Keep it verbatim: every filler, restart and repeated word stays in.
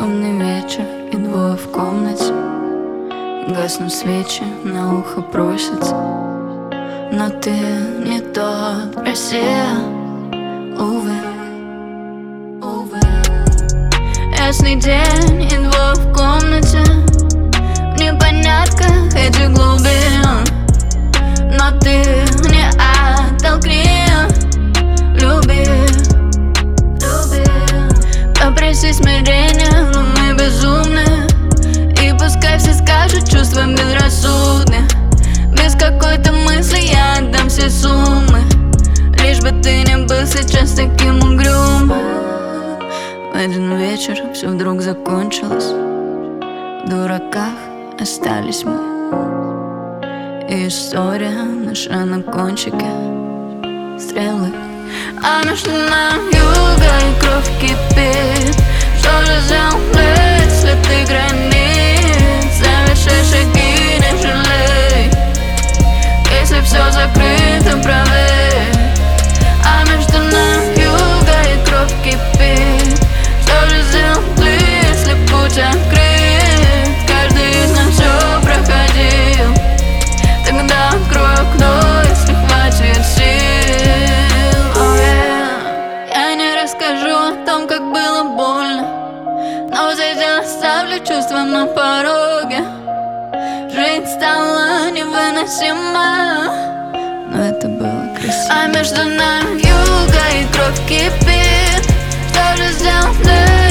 Шумный вечер и двое в комнате. Гаснут свечи, на ухо просятся. Но ты не тот, Россия, увы, увы. Ясный день и двое в комнате, в непонятках этих глубин. Но ты не оттолкни, люби, люби. Попроси смирения, но мы безумны. И пускай все скажут, чувства безрассудны. Без какой-то мысли я отдам все суммы, лишь бы ты не был сейчас таким угрюмым. В один вечер все вдруг закончилось. В дураках остались мы. И история наша на кончике стрелы. А между нами юга и кровь кипит. Что же сделать, если ты границ? Совершай шаги, не жалей. Если все закрыто, правее. А между нами юга и кровь кипит. Что же сделать, если путь открыт? Каждый из нас все проходил. Тогда открой окно, если хватит сил. Oh, yeah. Я не расскажу о том, как было больно, но здесь я оставлю чувства на пороге. Жизнь стала невыносима, но это было красиво. А между нами юга и кровь кипит. Что же сделать?